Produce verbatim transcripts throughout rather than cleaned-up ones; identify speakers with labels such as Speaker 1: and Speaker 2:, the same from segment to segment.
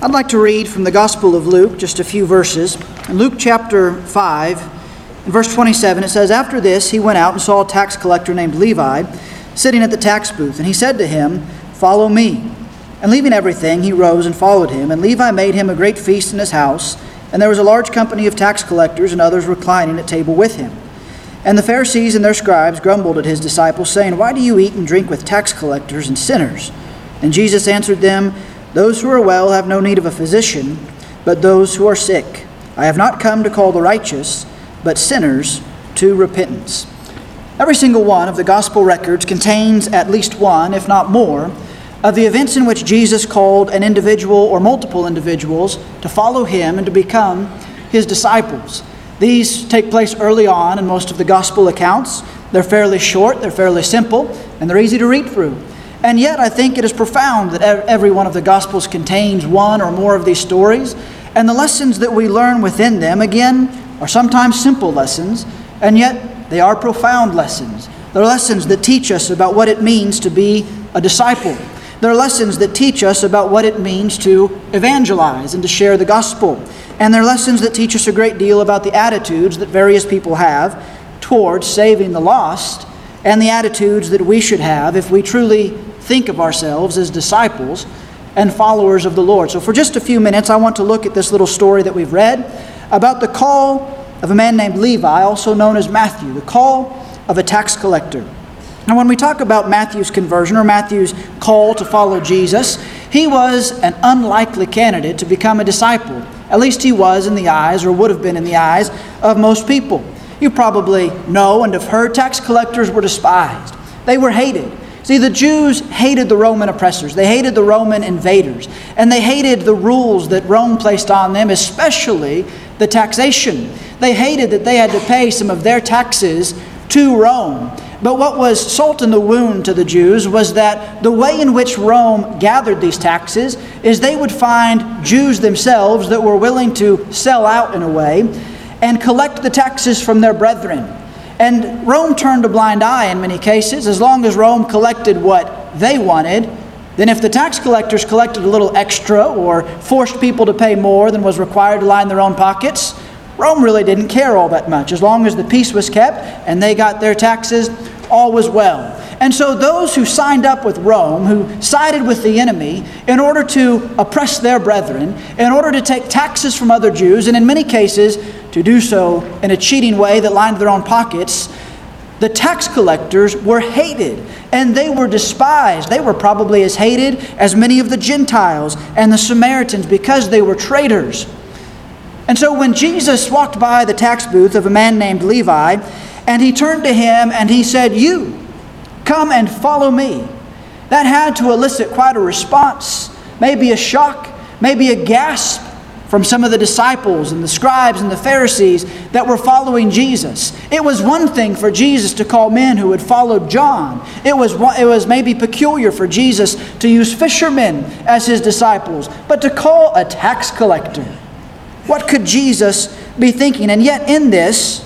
Speaker 1: I'd like to read from the Gospel of Luke, just a few verses. In Luke chapter five, in verse twenty-seven, it says, "After this he went out and saw a tax collector named Levi sitting at the tax booth. And he said to him, 'Follow me.' And leaving everything, he rose and followed him. And Levi made him a great feast in his house. And there was a large company of tax collectors and others reclining at table with him. And the Pharisees and their scribes grumbled at his disciples, saying, 'Why do you eat and drink with tax collectors and sinners?' And Jesus answered them, 'Those who are well have no need of a physician, but those who are sick. I have not come to call the righteous, but sinners to repentance.'" Every single one of the gospel records contains at least one, if not more, of the events in which Jesus called an individual or multiple individuals to follow him and to become his disciples. These take place early on in most of the gospel accounts. They're fairly short, they're fairly simple, and they're easy to read through. And yet I think it is profound that every one of the gospels contains one or more of these stories. And the lessons that we learn within them, again, are sometimes simple lessons, and yet they are profound lessons. They're lessons that teach us about what it means to be a disciple. They're lessons that teach us about what it means to evangelize and to share the gospel. And they're lessons that teach us a great deal about the attitudes that various people have towards saving the lost, and the attitudes that we should have if we truly think of ourselves as disciples and followers of the Lord. So for just a few minutes, I want to look at this little story that we've read about the call of a man named Levi, also known as Matthew, the call of a tax collector. Now, when we talk about Matthew's conversion or Matthew's call to follow Jesus, he was an unlikely candidate to become a disciple. At least he was in the eyes, or would have been in the eyes, of most people. You probably know and have heard tax collectors were despised. They were hated. See, the Jews hated the Roman oppressors. They hated the Roman invaders. And they hated the rules that Rome placed on them, especially the taxation. They hated that they had to pay some of their taxes to Rome. But what was salt in the wound to the Jews was that the way in which Rome gathered these taxes is they would find Jews themselves that were willing to sell out in a way and collect the taxes from their brethren. And Rome turned a blind eye in many cases. As long as Rome collected what they wanted, then if the tax collectors collected a little extra or forced people to pay more than was required to line their own pockets, Rome really didn't care all that much. As long as the peace was kept and they got their taxes, all was well. And so those who signed up with Rome, who sided with the enemy in order to oppress their brethren, in order to take taxes from other Jews, and in many cases to do so in a cheating way that lined their own pockets, the tax collectors were hated and they were despised. They were probably as hated as many of the Gentiles and the Samaritans because they were traitors. And so when Jesus walked by the tax booth of a man named Levi, and he turned to him and he said, "You, come and follow me," that had to elicit quite a response, maybe a shock, maybe a gasp from some of the disciples and the scribes and the Pharisees that were following Jesus. It was one thing for Jesus to call men who had followed John. It was, it was maybe peculiar for Jesus to use fishermen as his disciples, but to call a tax collector. What could Jesus be thinking? And yet in this,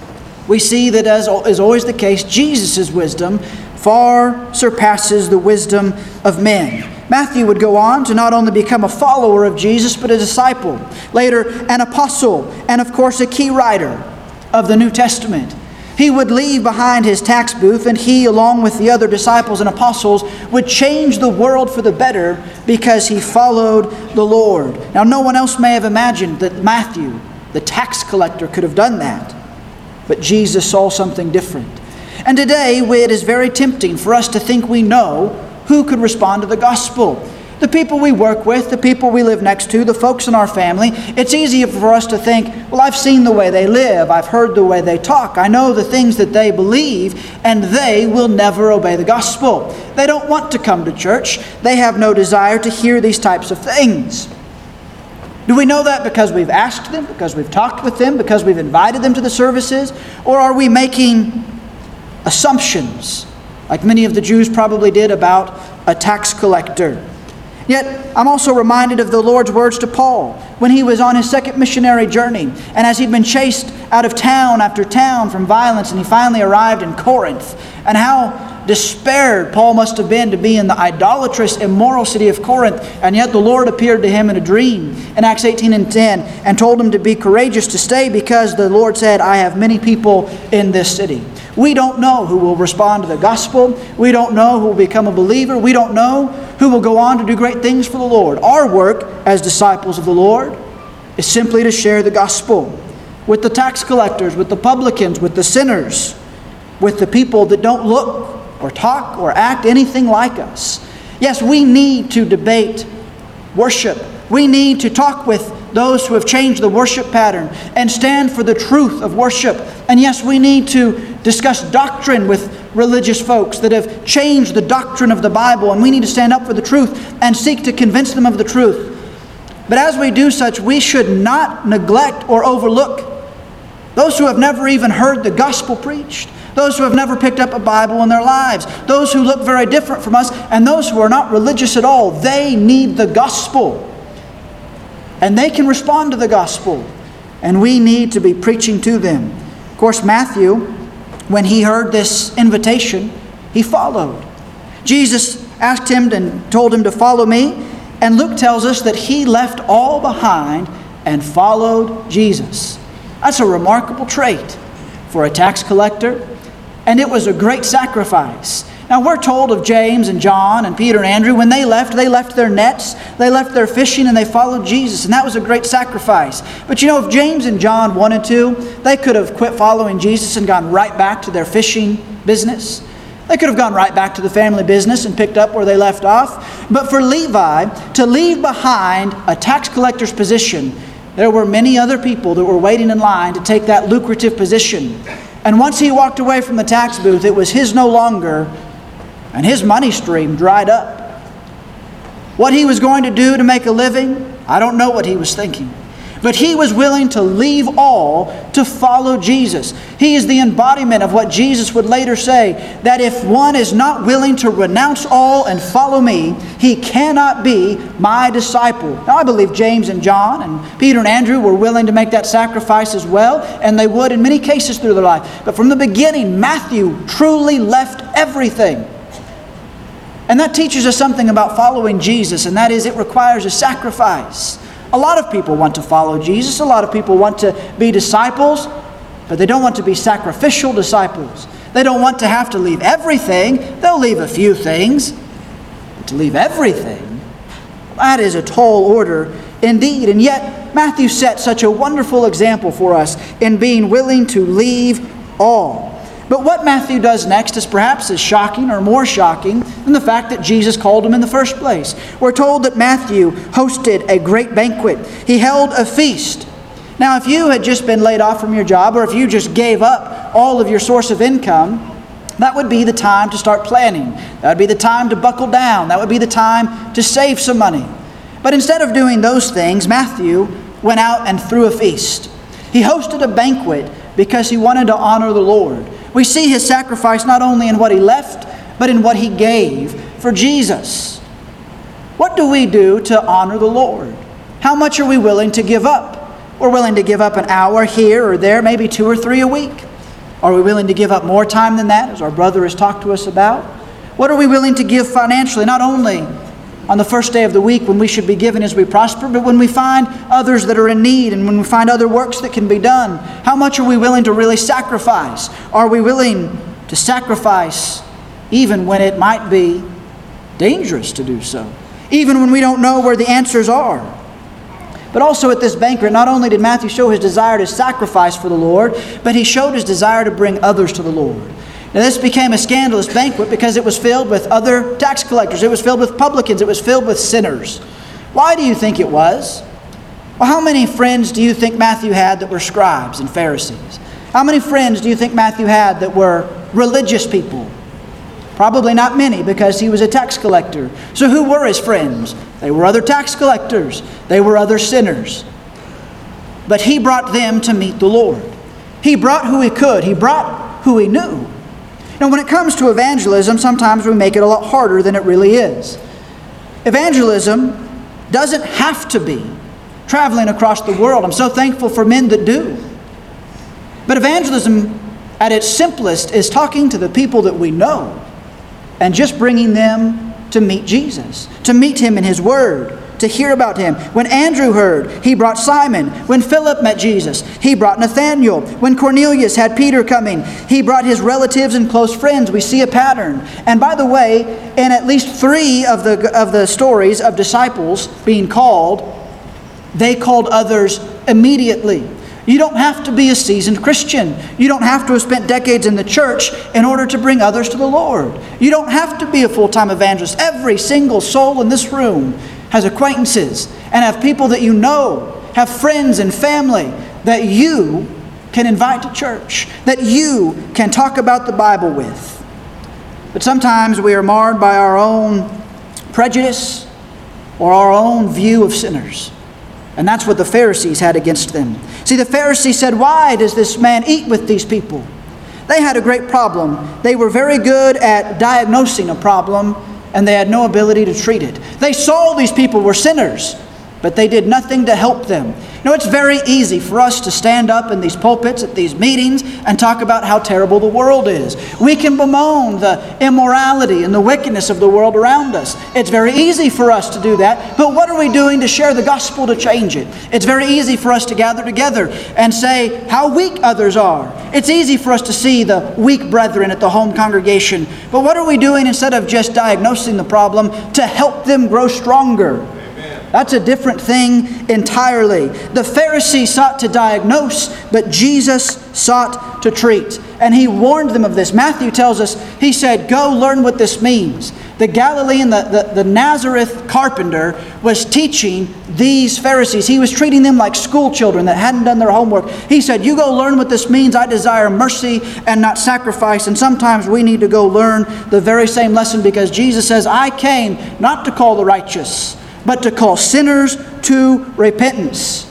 Speaker 1: we see that, as is always the case, Jesus' wisdom far surpasses the wisdom of men. Matthew would go on to not only become a follower of Jesus, but a disciple. Later, an apostle, and of course a key writer of the New Testament. He would leave behind his tax booth, and he, along with the other disciples and apostles, would change the world for the better because he followed the Lord. Now, no one else may have imagined that Matthew, the tax collector, could have done that. But Jesus saw something different. And today, it is very tempting for us to think we know who could respond to the gospel. The people we work with, the people we live next to, the folks in our family. It's easy for us to think, well, I've seen the way they live. I've heard the way they talk. I know the things that they believe, and they will never obey the gospel. They don't want to come to church. They have no desire to hear these types of things. Do we know that because we've asked them, because we've talked with them, because we've invited them to the services? Or are we making assumptions, like many of the Jews probably did about a tax collector? Yet, I'm also reminded of the Lord's words to Paul when he was on his second missionary journey, and as he'd been chased out of town after town from violence, and he finally arrived in Corinth, and how despaired Paul must have been to be in the idolatrous, immoral city of Corinth, and yet the Lord appeared to him in a dream in Acts eighteen and ten and told him to be courageous to stay because the Lord said, I have many people in this city. We don't know who will respond to the gospel. We don't know who will become a believer. We don't know who will go on to do great things for the Lord. Our work as disciples of the Lord is simply to share the gospel with the tax collectors, with the publicans, with the sinners, with the people that don't look or talk or act anything like us. Yes, we need to debate worship. We need to talk with those who have changed the worship pattern and stand for the truth of worship. And yes, we need to discuss doctrine with religious folks that have changed the doctrine of the Bible, and we need to stand up for the truth and seek to convince them of the truth. But as we do such, we should not neglect or overlook those who have never even heard the gospel preached, those who have never picked up a Bible in their lives, those who look very different from us, and those who are not religious at all. They need the gospel. And they can respond to the gospel. And we need to be preaching to them. Of course, Matthew, when he heard this invitation, he followed. Jesus asked him and told him to follow me. And Luke tells us that he left all behind and followed Jesus. That's a remarkable trait for a tax collector. And it was a great sacrifice. Now we're told of James and John and Peter and Andrew. When they left, they left their nets, they left their fishing, and they followed Jesus. And that was a great sacrifice. But you know, if James and John wanted to, they could have quit following Jesus and gone right back to their fishing business. They could have gone right back to the family business and picked up where they left off. But for Levi to leave behind a tax collector's position, there were many other people that were waiting in line to take that lucrative position. And once he walked away from the tax booth, it was his no longer, and his money stream dried up. What he was going to do to make a living, I don't know what he was thinking. But he was willing to leave all to follow Jesus. He is the embodiment of what Jesus would later say, that if one is not willing to renounce all and follow me, he cannot be my disciple. Now I believe James and John and Peter and Andrew were willing to make that sacrifice as well, and they would in many cases through their life. But from the beginning, Matthew truly left everything. And that teaches us something about following Jesus, and that is it requires a sacrifice. A lot of people want to follow Jesus. A lot of people want to be disciples, but they don't want to be sacrificial disciples. They don't want to have to leave everything. They'll leave a few things. But to leave everything, that is a tall order indeed. And yet, Matthew set such a wonderful example for us in being willing to leave all. But what Matthew does next is perhaps as shocking or more shocking than the fact that Jesus called him in the first place. We're told that Matthew hosted a great banquet. He held a feast. Now, if you had just been laid off from your job, or if you just gave up all of your source of income, that would be the time to start planning. That would be the time to buckle down. That would be the time to save some money. But instead of doing those things, Matthew went out and threw a feast. He hosted a banquet because he wanted to honor the Lord. We see his sacrifice not only in what he left, but in what he gave for Jesus. What do we do to honor the Lord? How much are we willing to give up? We're willing to give up an hour here or there, maybe two or three a week. Are we willing to give up more time than that, as our brother has talked to us about? What are we willing to give financially, not only on the first day of the week when we should be giving as we prosper, but when we find others that are in need and when we find other works that can be done? How much are we willing to really sacrifice? Are we willing to sacrifice even when it might be dangerous to do so? Even when we don't know where the answers are? But also at this banquet, not only did Matthew show his desire to sacrifice for the Lord, but he showed his desire to bring others to the Lord. Now this became a scandalous banquet because it was filled with other tax collectors. It was filled with publicans. It was filled with sinners. Why do you think it was? Well, how many friends do you think Matthew had that were scribes and Pharisees? How many friends do you think Matthew had that were religious people? Probably not many, because he was a tax collector. So who were his friends? They were other tax collectors. They were other sinners. But he brought them to meet the Lord. He brought who he could. He brought who he knew. Now, when it comes to evangelism, sometimes we make it a lot harder than it really is. Evangelism doesn't have to be traveling across the world. I'm so thankful for men that do. But evangelism, at its simplest, is talking to the people that we know. and just bringing them to meet Jesus, to meet Him in His Word, to hear about Him. When Andrew heard, he brought Simon. When Philip met Jesus, he brought Nathanael. When Cornelius had Peter coming, he brought his relatives and close friends. We see a pattern. And by the way, in at least three of the, of the stories of disciples being called, they called others immediately. You don't have to be a seasoned Christian. You don't have to have spent decades in the church in order to bring others to the Lord. You don't have to be a full-time evangelist. Every single soul in this room has acquaintances and have people that you know, have friends and family that you can invite to church, that you can talk about the Bible with. But sometimes we are marred by our own prejudice or our own view of sinners. And that's what the Pharisees had against them. See, the Pharisees said, "Why does this man eat with these people?" They had a great problem. They were very good at diagnosing a problem, and they had no ability to treat it. They saw these people were sinners, but they did nothing to help them. You know, it's very easy for us to stand up in these pulpits at these meetings and talk about how terrible the world is. We can bemoan the immorality and the wickedness of the world around us. It's very easy for us to do that, but what are we doing to share the gospel to change it? It's very easy for us to gather together and say how weak others are. It's easy for us to see the weak brethren at the home congregation, but what are we doing instead of just diagnosing the problem to help them grow stronger? That's a different thing entirely. The Pharisees sought to diagnose, but Jesus sought to treat. And He warned them of this. Matthew tells us, he said, "Go learn what this means." The Galilean, the, the, the Nazareth carpenter was teaching these Pharisees. He was treating them like school children that hadn't done their homework. He said, "You go learn what this means. I desire mercy and not sacrifice." And sometimes we need to go learn the very same lesson, because Jesus says, "I came not to call the righteous, but to call sinners to repentance."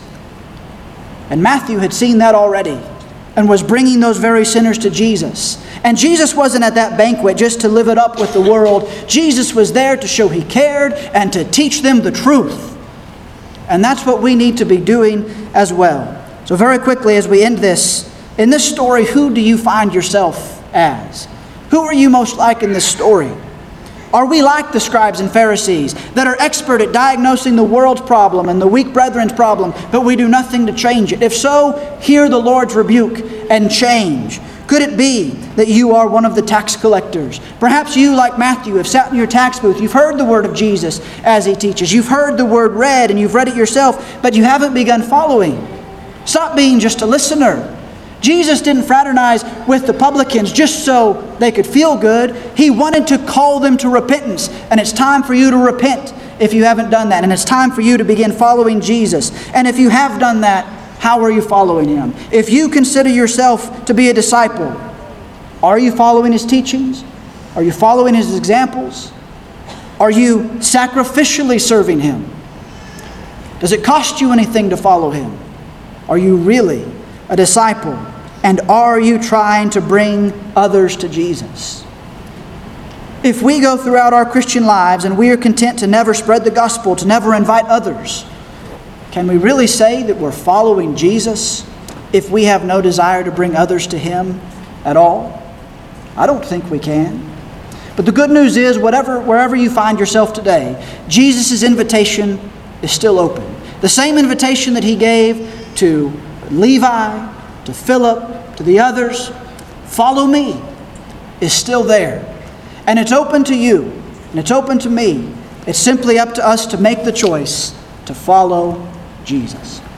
Speaker 1: And Matthew had seen that already and was bringing those very sinners to Jesus. And Jesus wasn't at that banquet just to live it up with the world. Jesus was there to show He cared and to teach them the truth. And that's what we need to be doing as well. So very quickly as we end this, in this story, who do you find yourself as? Who are you most like in this story? Are we like the scribes and Pharisees that are expert at diagnosing the world's problem and the weak brethren's problem, but we do nothing to change it? If so, hear the Lord's rebuke and change. Could it be that you are one of the tax collectors? Perhaps you, like Matthew, have sat in your tax booth. You've heard the word of Jesus as He teaches. You've heard the word read and you've read it yourself, but you haven't begun following. Stop being just a listener. Jesus didn't fraternize with the publicans just so they could feel good. He wanted to call them to repentance. And it's time for you to repent if you haven't done that. And it's time for you to begin following Jesus. And if you have done that, how are you following Him? If you consider yourself to be a disciple, are you following His teachings? Are you following His examples? Are you sacrificially serving Him? Does it cost you anything to follow Him? Are you really a disciple? And are you trying to bring others to Jesus? If we go throughout our Christian lives and we are content to never spread the gospel, to never invite others, can we really say that we're following Jesus if we have no desire to bring others to Him at all? I don't think we can. But the good news is, whatever, wherever you find yourself today, Jesus' invitation is still open. The same invitation that He gave to Levi, to Philip, to the others, "Follow me," is still there. And it's open to you, and it's open to me. It's simply up to us to make the choice to follow Jesus.